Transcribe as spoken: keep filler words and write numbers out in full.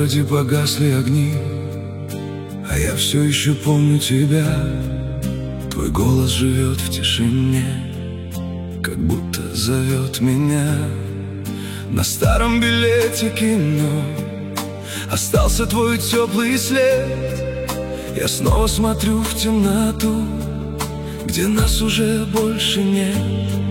городе погасли огни, а я все еще помню тебя. Твой голос живет в тишине, как будто зовет меня. На старом билете кино остался твой теплый след. Я снова смотрю в темноту, где нас уже больше нет.